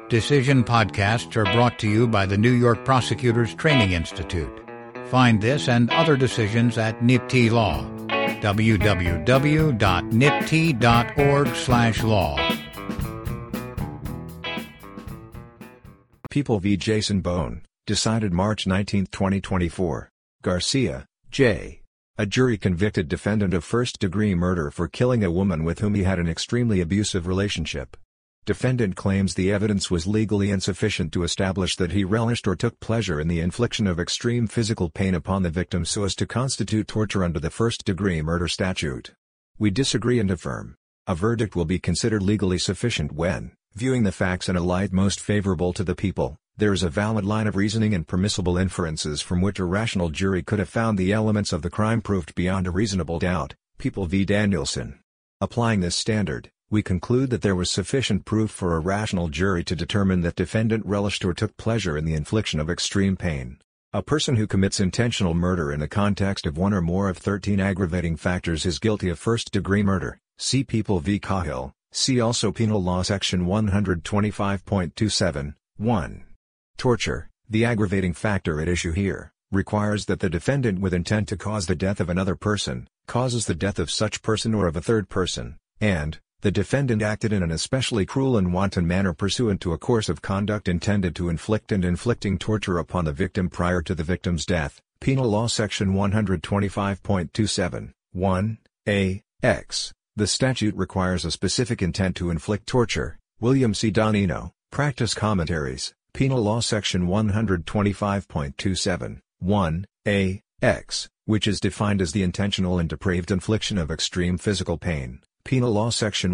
Decision podcasts are brought to you by the New York Prosecutors Training Institute. Find this and other decisions at NYPTI Law. www.nypti.org/law. People v. Jason Bone, decided March 19, 2024. Garcia, J. A jury convicted defendant of first-degree murder for killing a woman with whom he had an extremely abusive relationship. Defendant claims the evidence was legally insufficient to establish that he relished or took pleasure in the infliction of extreme physical pain upon the victim so as to constitute torture under the first-degree murder statute. We disagree and affirm. A verdict will be considered legally sufficient when, viewing the facts in a light most favorable to the people, there is a valid line of reasoning and permissible inferences from which a rational jury could have found the elements of the crime proved beyond a reasonable doubt. People v. Danielson. Applying this standard, we conclude that there was sufficient proof for a rational jury to determine that defendant relished or took pleasure in the infliction of extreme pain. A person who commits intentional murder in the context of one or more of 13 aggravating factors is guilty of first-degree murder. See People v. Cahill. See also Penal Law Section 125.27, 1. Torture, the aggravating factor at issue here, requires that the defendant with intent to cause the death of another person, causes the death of such person or of a third person, and the defendant acted in an especially cruel and wanton manner pursuant to a course of conduct intended to inflict and inflicting torture upon the victim prior to the victim's death. Penal Law Section 125.27, 1, a, x. The statute requires a specific intent to inflict torture. William C. Donino, Practice Commentaries, Penal Law Section 125.27, 1, a, x, which is defined as the intentional and depraved infliction of extreme physical pain. Penal Law Section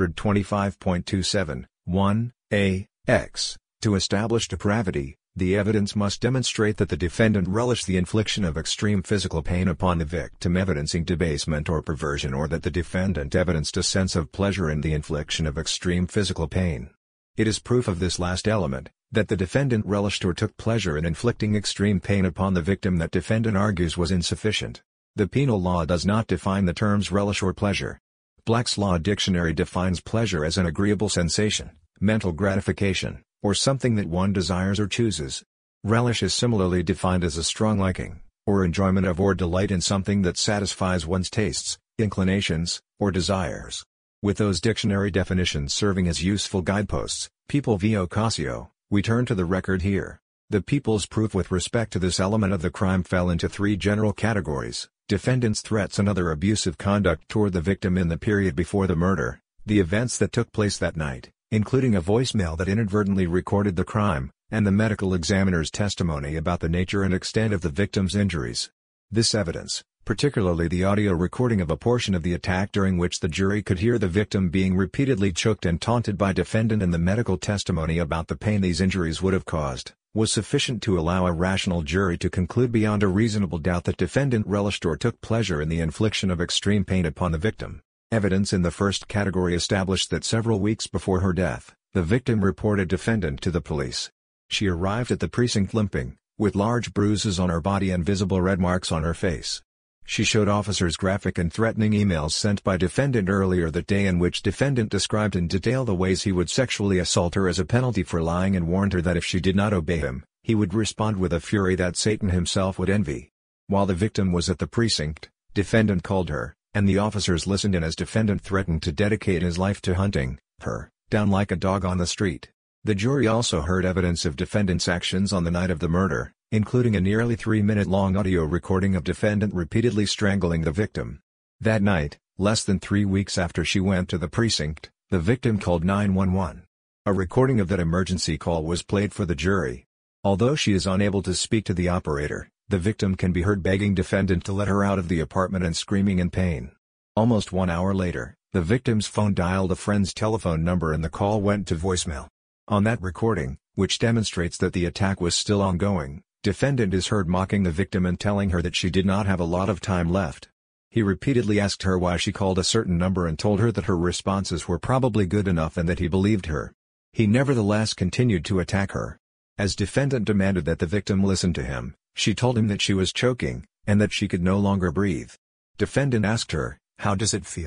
125.27, 1, a, x. To establish depravity, the evidence must demonstrate that the defendant relished the infliction of extreme physical pain upon the victim, evidencing debasement or perversion, or that the defendant evidenced a sense of pleasure in the infliction of extreme physical pain. It is proof of this last element, that the defendant relished or took pleasure in inflicting extreme pain upon the victim, that defendant argues was insufficient. The penal law does not define the terms relish or pleasure. Black's Law Dictionary defines pleasure as an agreeable sensation, mental gratification, or something that one desires or chooses. Relish is similarly defined as a strong liking, or enjoyment of or delight in something that satisfies one's tastes, inclinations, or desires. With those dictionary definitions serving as useful guideposts, People v. Ocasio, we turn to the record here. The people's proof with respect to this element of the crime fell into three general categories: defendant's threats and other abusive conduct toward the victim in the period before the murder, the events that took place that night, including a voicemail that inadvertently recorded the crime, and the medical examiner's testimony about the nature and extent of the victim's injuries. This evidence, particularly the audio recording of a portion of the attack during which the jury could hear the victim being repeatedly choked and taunted by defendant, and the medical testimony about the pain these injuries would have caused, was sufficient to allow a rational jury to conclude beyond a reasonable doubt that defendant relished or took pleasure in the infliction of extreme pain upon the victim. Evidence in the first category established that several weeks before her death, the victim reported defendant to the police. She arrived at the precinct limping, with large bruises on her body and visible red marks on her face. She showed officers graphic and threatening emails sent by defendant earlier that day, in which defendant described in detail the ways he would sexually assault her as a penalty for lying, and warned her that if she did not obey him, he would respond with a fury that Satan himself would envy. While the victim was at the precinct, defendant called her, and the officers listened in as defendant threatened to dedicate his life to hunting her down like a dog on the street. The jury also heard evidence of defendant's actions on the night of the murder, including a nearly 3-minute-long audio recording of defendant repeatedly strangling the victim. That night, less than 3 weeks after she went to the precinct, the victim called 911. A recording of that emergency call was played for the jury. Although she is unable to speak to the operator, the victim can be heard begging defendant to let her out of the apartment and screaming in pain. Almost 1 hour later, the victim's phone dialed a friend's telephone number and the call went to voicemail. On that recording, which demonstrates that the attack was still ongoing, defendant is heard mocking the victim and telling her that she did not have a lot of time left. He repeatedly asked her why she called a certain number and told her that her responses were probably good enough and that he believed her. He nevertheless continued to attack her. As defendant demanded that the victim listen to him, she told him that she was choking, and that she could no longer breathe. Defendant asked her, "How does it feel?"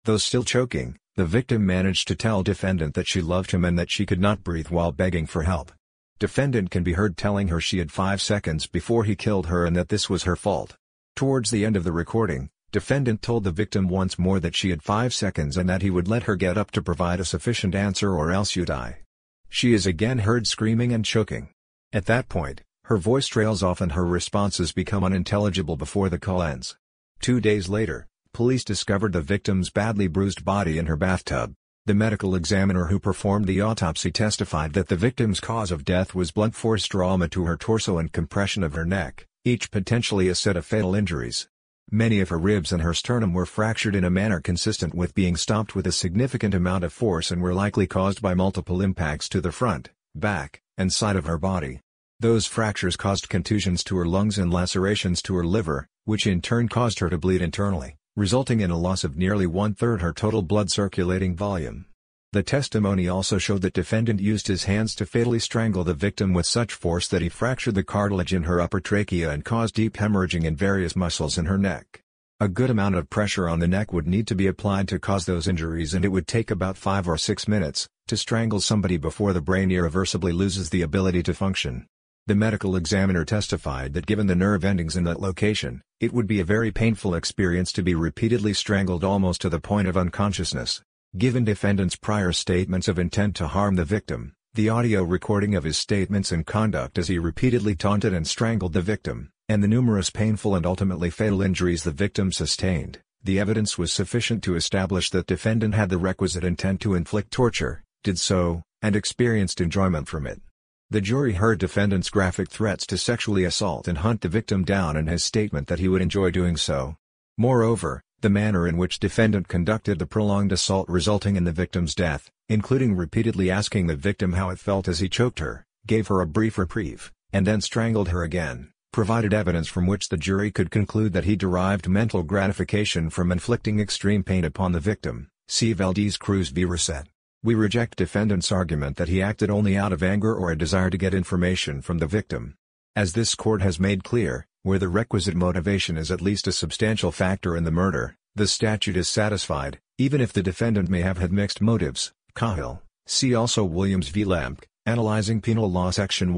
Though still choking, the victim managed to tell defendant that she loved him and that she could not breathe while begging for help. Defendant can be heard telling her she had 5 seconds before he killed her and that this was her fault. Towards the end of the recording, defendant told the victim once more that she had 5 seconds and that he would let her get up to provide a sufficient answer or else you die. She is again heard screaming and choking. At that point, her voice trails off and her responses become unintelligible before the call ends. 2 days later, police discovered the victim's badly bruised body in her bathtub. The medical examiner who performed the autopsy testified that the victim's cause of death was blunt force trauma to her torso and compression of her neck, each potentially a set of fatal injuries. Many of her ribs and her sternum were fractured in a manner consistent with being stopped with a significant amount of force and were likely caused by multiple impacts to the front, back, and side of her body. Those fractures caused contusions to her lungs and lacerations to her liver, which in turn caused her to bleed internally, resulting in a loss of nearly 1/3 her total blood circulating volume. The testimony also showed that defendant used his hands to fatally strangle the victim with such force that he fractured the cartilage in her upper trachea and caused deep hemorrhaging in various muscles in her neck. A good amount of pressure on the neck would need to be applied to cause those injuries, and it would take about 5 or 6 minutes to strangle somebody before the brain irreversibly loses the ability to function. The medical examiner testified that given the nerve endings in that location, it would be a very painful experience to be repeatedly strangled almost to the point of unconsciousness. Given defendant's prior statements of intent to harm the victim, the audio recording of his statements and conduct as he repeatedly taunted and strangled the victim, and the numerous painful and ultimately fatal injuries the victim sustained, the evidence was sufficient to establish that defendant had the requisite intent to inflict torture, did so, and experienced enjoyment from it. The jury heard defendant's graphic threats to sexually assault and hunt the victim down and his statement that he would enjoy doing so. Moreover, the manner in which defendant conducted the prolonged assault resulting in the victim's death, including repeatedly asking the victim how it felt as he choked her, gave her a brief reprieve, and then strangled her again, provided evidence from which the jury could conclude that he derived mental gratification from inflicting extreme pain upon the victim. See Valdez Cruz v. Reset. We reject defendant's argument that he acted only out of anger or a desire to get information from the victim. As this court has made clear, where the requisite motivation is at least a substantial factor in the murder, the statute is satisfied, even if the defendant may have had mixed motives. Cahill. See also Williams v. Lemke, Analyzing Penal Law Section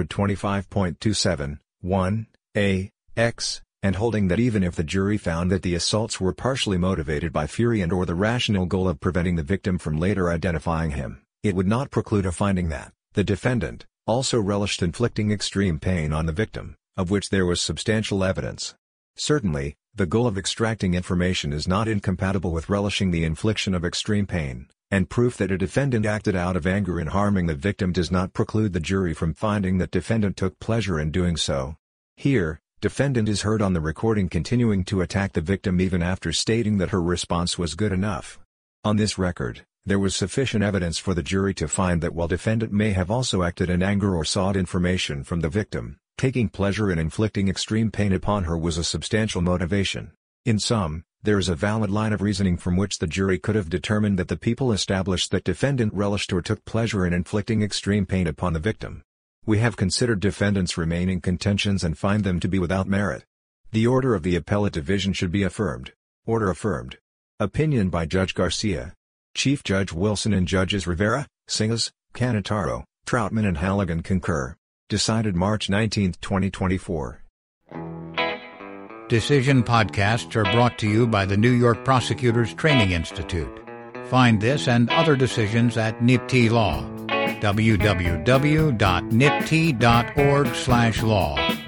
125.27, 1a, x, and holding that even if the jury found that the assaults were partially motivated by fury and/or the rational goal of preventing the victim from later identifying him, it would not preclude a finding that the defendant also relished inflicting extreme pain on the victim, of which there was substantial evidence. Certainly, the goal of extracting information is not incompatible with relishing the infliction of extreme pain, and proof that a defendant acted out of anger in harming the victim does not preclude the jury from finding that defendant took pleasure in doing so. Here, defendant is heard on the recording continuing to attack the victim even after stating that her response was good enough. On this record, there was sufficient evidence for the jury to find that while defendant may have also acted in anger or sought information from the victim, taking pleasure in inflicting extreme pain upon her was a substantial motivation. In sum, there is a valid line of reasoning from which the jury could have determined that the people established that defendant relished or took pleasure in inflicting extreme pain upon the victim. We have considered defendant's remaining contentions and find them to be without merit. The order of the appellate division should be affirmed. Order affirmed. Opinion by Judge Garcia. Chief Judge Wilson and Judges Rivera, Singas, Canataro, Troutman and Halligan concur. Decided March 19, 2024. Decision podcasts are brought to you by the New York Prosecutors Training Institute. Find this and other decisions at NYPTI Law. www.nypti.org/law